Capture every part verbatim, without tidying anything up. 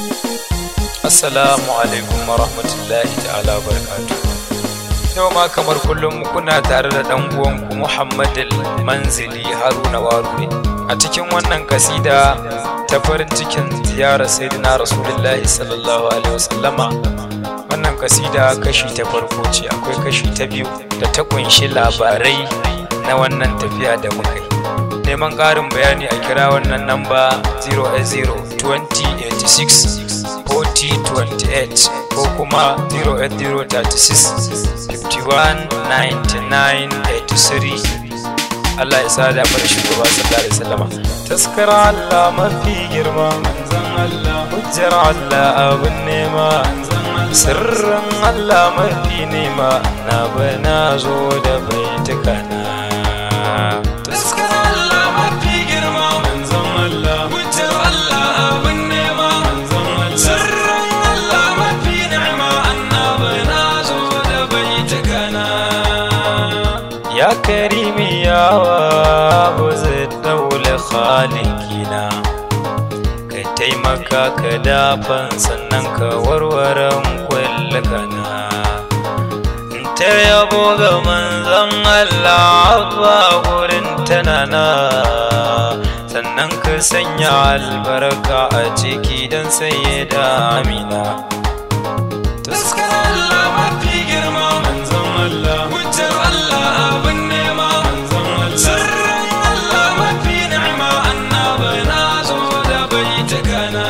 Assalamu alaikum wa rahmatullahi ta'ala wa barakatuh. Yau ma kamar kullum kuna tare da ɗan uwanku Muhammad Manzili Haruna Warure a cikin wannan kasida ta farin cikin ziyarar Sayyidina Rasulullahi sallallahu alaihi wasallama. Wannan kasida kashi ta farko ce, akwai kashi ta biyu da ta kunshi labarai na wannan tafiya da muka yi. Neman ƙarin bayani a kira wannan namba zero eight zero twenty eighty-six forty twenty-eight ko kuma zero eight zero thirty-six fifty-one ninety-nine eighty-three. Allah ya sada mana shugaba sallallahu alaihi wasallama. Taskara Allah mafi girma, manzon Allah hujjar Allah abin nema, sirrin Allah mafi nema, annabi na zo da baitukana. Taskara Allah mafi girma, manzon Allah hujjar Allah abin nema, sirrin Allah mafi nema, annabi na zo da baitukana. Ya karimi ya wabuzi daula khalikina, ka taimaka ka dafan sannan ka warwaren kwallakana. Ta yabo ga manzon Allah ba gurin tanana, sannan ka sanya albarka a ciki don sayyida Amina. Taskar Allah mafi girma, manzon Allah hujjar Allah abin nema, manzon Allah sirrin Allah mafi ni'ima, annabi na zo da baitukana.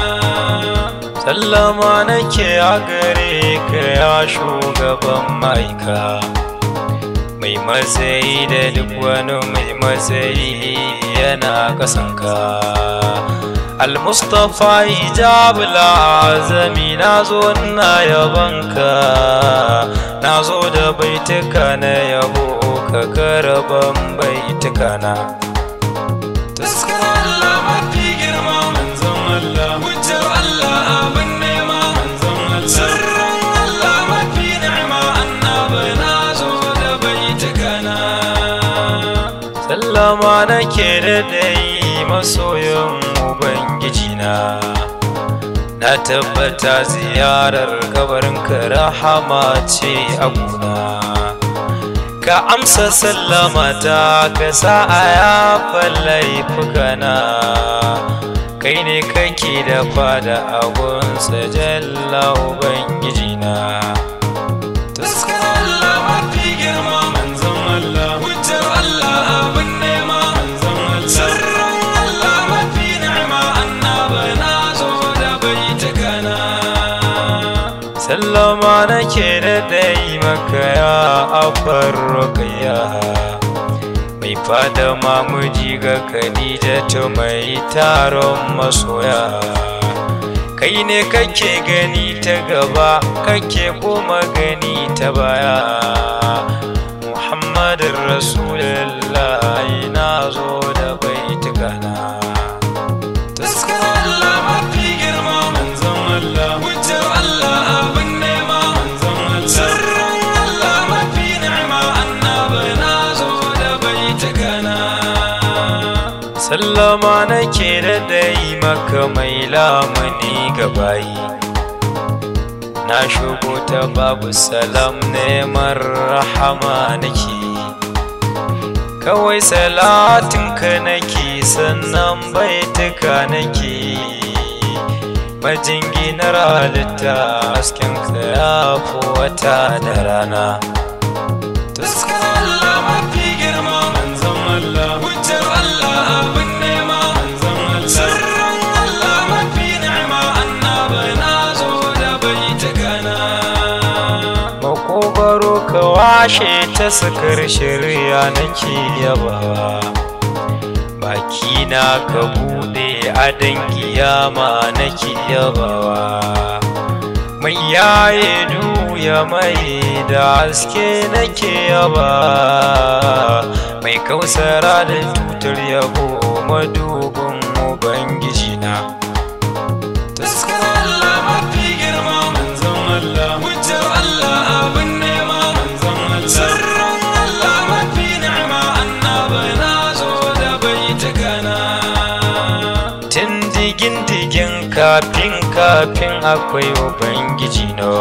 Sallama nake a gare ka ya shugaban ma'aika, mai matsayi da duk wani mai matsayi yana kasanka. Al-Mustapha hijabul azami, na zo na yabanka, na zo da baituka na yabo ka karban baitukana. Taskar Allah mafi girma, manzon Allah hujjar Allah abin nema, manzon Allah sirrin Allah mafi ni'ima, annabi na zo da baitukana. Sallama nake da dai masoyin Ubangijina, na tabbata ziyarar kabarinka rahama ce a guna. Ka amsa sallama ta ka sa a yafan laifukana, kai ne kake da fada agunsa jalla Ubangijina. Taskar Allah mafi girma, manzon Allah hujjar Allah abin nema, manzon Allah sirrin Allah mafi ni'ima, annabi na zo da baitukana. Sallama nake da dai maka ya abar rukayya, mai fada mamuji ga Khadijatu mai taron masoya. Kai ne kake gani ta gaba, kake kuma gani ta baya, Muhammadin Rasulullahi na zo da baitukana. Taskar Allah mafi girma, manzon Allah hujjar Allah abin nema, manzon Allah sirrin Allah mafi ni'ima, annabi na zo da baitukana. Sallama nake da dai maka mai lamuni ga bayi, na shigo ta babu salam neman rahama nake, kawai salatinka nake sannan baituka nake. Majinginar halitta haskenka ya fi wata da rana. Taskar Allah mafi girma, manzon Allah hujjar Allah abin nema, manzon Allah sirrin Allah mafi ni'ima, annabi na zo da baitukana. Makogaro ka washe ta sakar shirya nake yabawa, bakina ka bude adan kiyama nake yabawa. Mai yaye duya mai da haske nake yaba, mai kausara da tutar yabo madubin Ubangijina. Taskar Allah mafi girma, manzon Allah hujjar Allah abin nema, manzon Allah sirrin Allah mafi ni'ima, annabi na zo da baitukana. Tun digin digin ka kafin kafin akwai ubangiji no,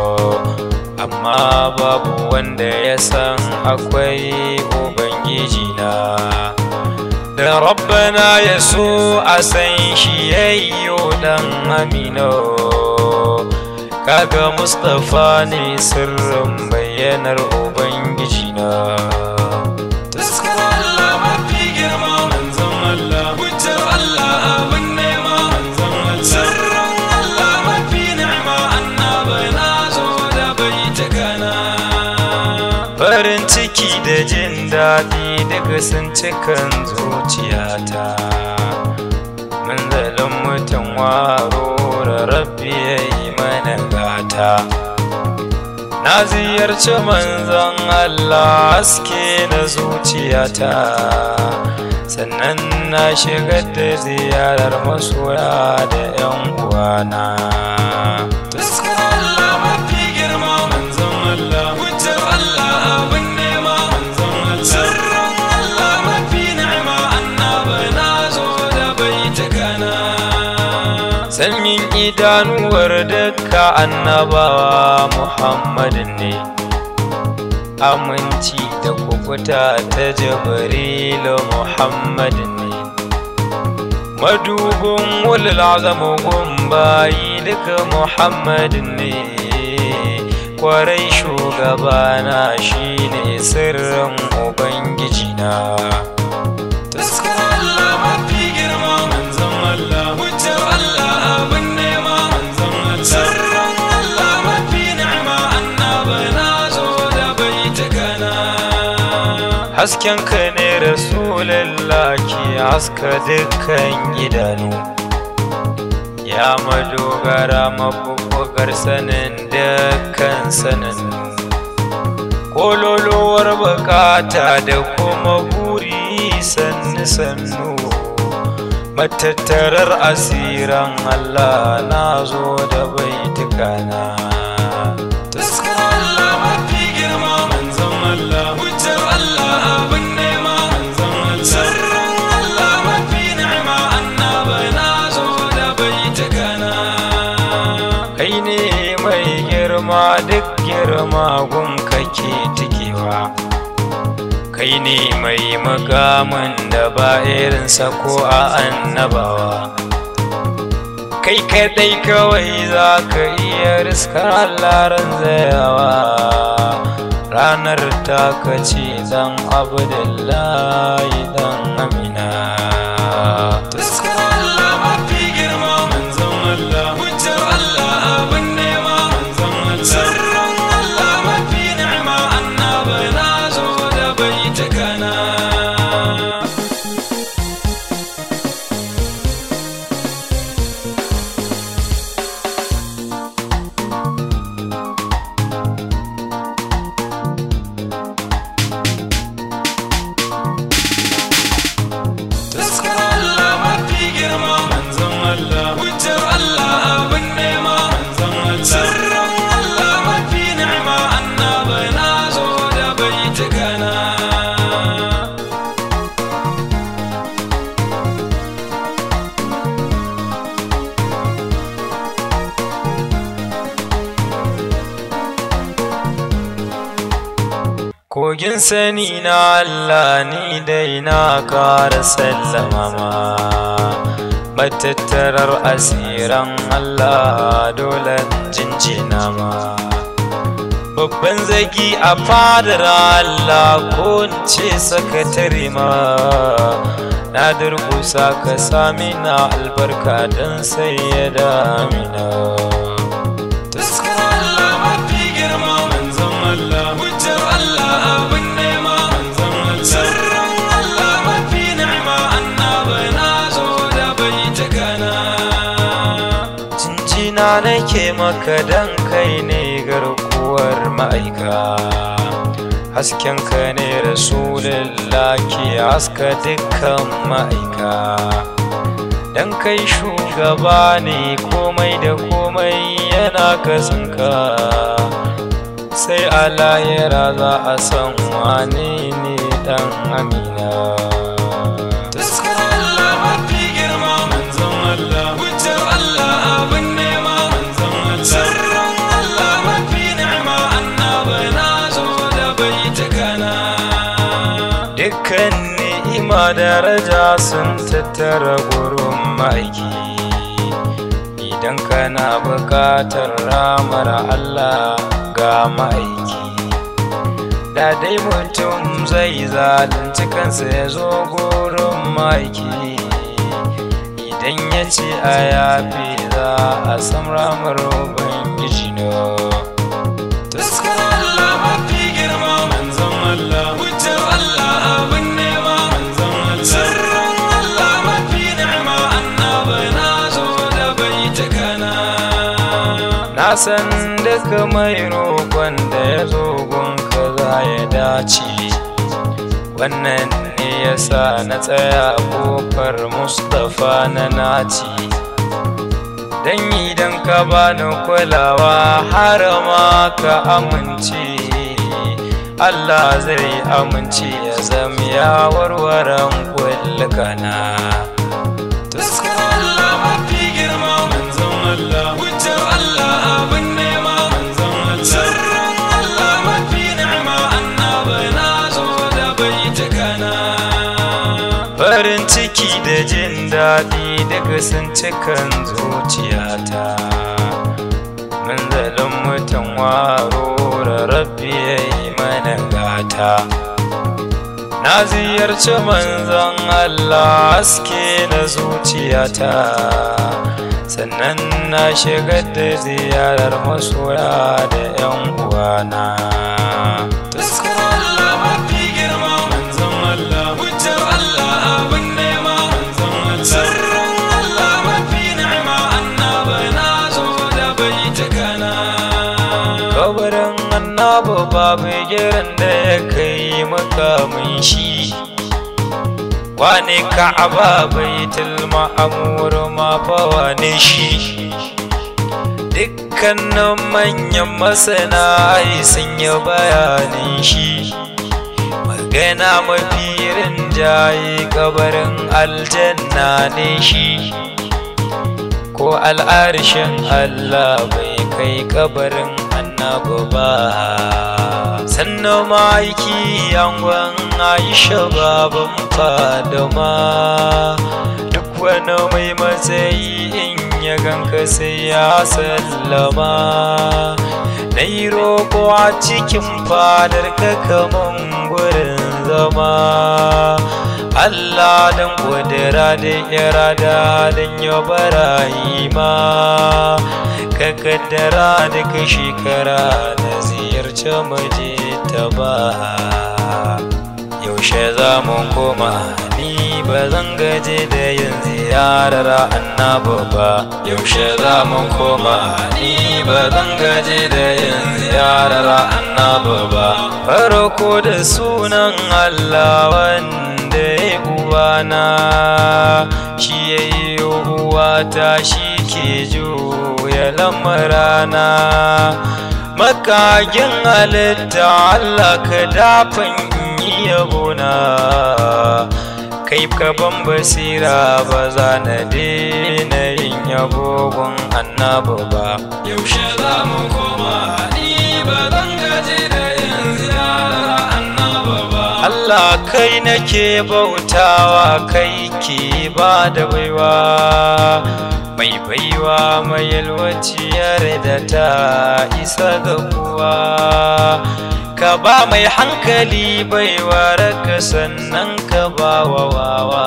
amma babu wanda ya san akwai ubangiji na. Da rabbana ya so a san shi yayyo dan amino, kaga Mustapha ne sirrin bayyanar ubangiji na. Taskar Allah mafi girma manzon Allah, hujjar Allah abin nema manzon Allah, sirrin Allah mafi ni'ima annaba na zo da baita kana. Farin ciki da jin daɗi daga sun cikan zuciyata, manzalin mutum waro da rabbi ya yi mana gata. Na ziyarci manzon Allah haske na zuciyata, sannan na shigar da ziyarar masoya da 'yan uwana. Taskar Allah mafi girma manzon Allah, hujjar Allah abin nema manzon Allah, sirrin Allah mafi ni'ima annaba na zo da baita kana. Salmin idanuwar dukka annabawa Muhammadin ne, aminci da kukuta ta Jibrilu Muhammadin ne, madubin wulil azamugun bayi duka Muhammadin ne, kwarai shugabana shine sirrin ubangiji na. Taskar Allah mafi girma manzon Allah, hujjar Allah abin nema manzon Allah, sirrin Allah mafi ni'ima annaba na zo da baita kana. Hasken ka ne Rasulullah ke haska dukkan idanu, ya madogara mabubbugar sanin dukkan sanannu, kololuwar bukata da kuma buri sannu sannu, matattarar asiran Allah na zo da baitukana. Taskar Allah mafi girma manzon Allah, hujjar Allah abin nema manzon Allah, sirrin Allah mafi ni'ima annaba na zo da baitukana. Kai ne mai girma duk girma gun kake tikewa, kai ne mai makamin da ba irinsa ko a annabawa, kai kadai kawai za ka iya riskar Allah ran zayawa. Ranar ta kace dan Abdullahi dan Amina. Taskar Allah mafi girma manzon Allah, hujjar Allah abin nema manzon Allah, sirrin Allah mafi ni'ima annaba na zo da baita kana. Taskar Allah mafi girma manzon Allah, hujjar Allah abin nema manzon Allah, sirrin Allah mafi ni'ima annaba na zo da baita kana. Kogin sani na Allah ni dai na kara sallama ma, matattarar asiran Allah dole jinjina ma. Babban zagi a fadar Allah ko ce sakatare ma, na durkusa ka sami na albarka don sayyada Amina. Taskar Allah mafi girma manzon Allah, hujjar Allah abin nema manzon Allah, sirrin Allah mafi ni'ima annaba na zo da baita kana. Jinjina nake maka dan kai ne garkuwar ma'aika, hasken ka ne Rasulullah ke haska dukkan ma'aika. Dan kai shugaba ne komai da komai yana kasanka, sai a lahira za a san wane ne dan Amina. Taskar Allah mafi girma manzon Allah, hujjar Allah dukkan ni'ima daraja sun tattara gurin ma'aiki. Idan kana buƙatar ramar Allah ga ma'aiki, da dai mutum zai zalunci kansa ya zo gurin ma'aiki. Idan ya ce a yafi za a san ramar Ubangiji na. Taskar Allah mafi girma manzon Allah, hujjar Allah abin nema manzon Allah, sirrin Allah mafi ni'ima annabi na zo da baitukana. Na san duka mai roƙon da ya zo gunka za ya dace, wannan ne ya sa na tsaya ƙofar Mustapha na naci. Dan idan ka bani kulawa har ma ka amince, Allah zai amince ya zama ya warwaran kullukana. Taskar Allah mafi girma manzon Allah, hujjar Allah abin nema manzon Allah, sirrin Allah mafi ni'ima annabi na zo da baitukana. Farin ciki da jin daɗi daga sun cikan zuciyata, manzalin mutum waro da rabbi ya yi mana gata. Na ziyarci manzon Allah haske na zuciyata, sannan na shigar da ziyarar masoya da 'yan uwana. Taskar Allah mafi girma manzon Allah, hujjar Allah abin nema manzon Allah, sirrin Allah mafi ni'ima annabi na zo da baitukana. Kabarin annabi babu giran da ya kai makamin shi, wane Ka'aba baitul ma'mur ma fa wane shi. Dukkanin manyan masana ai sun yi bayanin shi, magana mafi rinjaye kabarin aljanna ne shi, ko al'arshin Allah bai kai kabarin annabi ba. Sannan ma'aiki yangon Aisha baban Fadama, duk wani mai matsayi in ya ganka sai ya sallama. Na yi roƙo a cikin fadar ka kaman gurin zama, Allah dan ƙudura da irada dan ya barayi ma, ka kaddara da ka shekara na ziyarci maje ta ba. Yaushe za mu koma, ni ba zan gaje da yin ziyarar annabi ba. Yaushe za mu koma, ni ba zan gaje da yin ziyarar annabi ba. Farko da sunan Allah wanda ya uwana, shi ya yi uwata shi ke juya lamarana. Makagin halitta Allah ka dafin yabona, kai ka ban basira ba za na daina yin yabogon annabi ba. Yaushe za mu koma, ni ba zan gaji da yin ziyarar annabi ba. Allah kai nake bautawa, kai ke ba da baiwa, mai baiwa mai yalwaciyar da ta isa ga kowa. Ka ba mai hankali baiwar ka sannan ka ba wa wawa,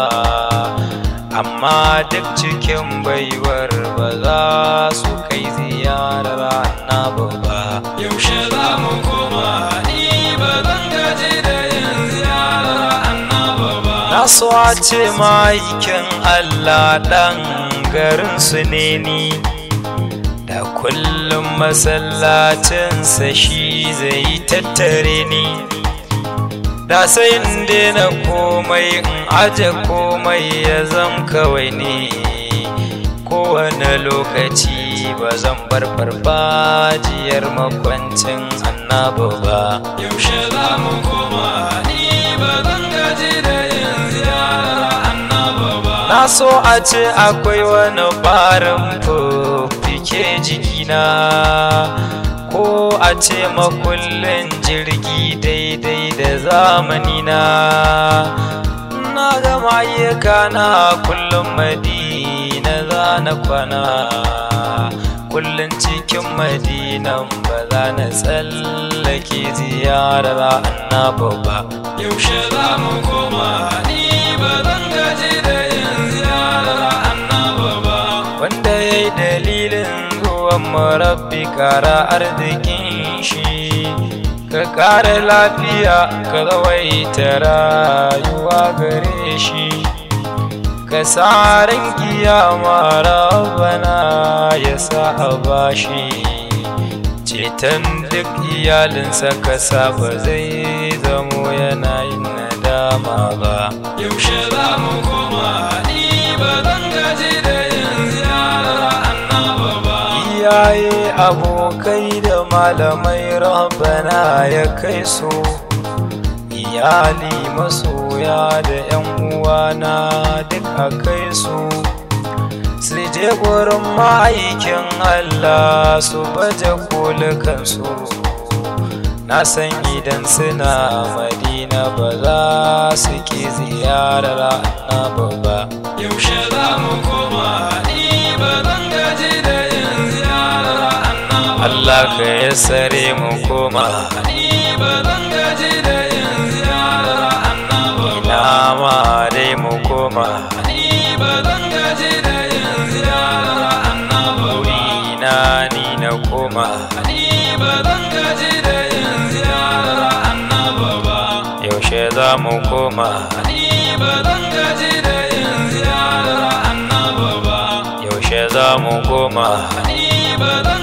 amma duk cikin baiwar ba za su kai ziyarar annabi ba. Yaushe za mu koma, ni ba zan gaji da yin ziyarar annabi ba. Na so a ce ma'aikin Allah ɗan garin su ne ni, da kullum masallacinsa shi zai tattare ni. Da sai in daina komai in aje komai ya zam kawai ne, kowane lokaci ba zan bar farfajiyar makwancin annabi ba. Yaushe za mu koma, ni ba zan gaji da yin ziyarar annabi ba. Na so a ce akwai wani barin fufi ke jikina, ko a ce makullin jirgi daidai da zamanina. Na gama ayyuka na kullum Madina za na kwana, kullum cikin Madinan ba za na tsallake ziyarar Annabi ba. Yaushe za mu koma, ni ba zan gaji da yin ziyarar Annabi ba. Wanda ya yi dalilin zuwan mu Rabbi kara arzikin shi, ka kara lafiya ka zawaita rayuwa gare shi, ka sa ran kiyama Rabbana ya sa a bashi ceton duk iyalinsa, ka sa ba zai zamo yana yin nadama ba. Yaushe za mu koma, ni ba zan gaji da yin ziyarar Annabi ba. Iyaye abokai da malamai Rabbana ya kai su, iyali masoya da yan uwana duk a kai su, su je gurin ma'aikin Allah su baje kolikansu. Na san idan suna Madina ba za su ki ziyarar Annabi ba. Yaushe za mu koma, ni ba zan gaji da yin ziyarar Annabi. Allah ka yassare mu koma, ni ba zan gaji da yin ziyarar Annabi. Ina ma dai mu koma, ni ba zan gaji da yin ziyarar Annabi. Ina ni na koma, ni ba zan gaji da yin ziyarar Annabi ba. Yaushe za mu koma, ni ba zan gaji da yin ziyarar Annabi ba. Yaushe za mu koma, ni ba zan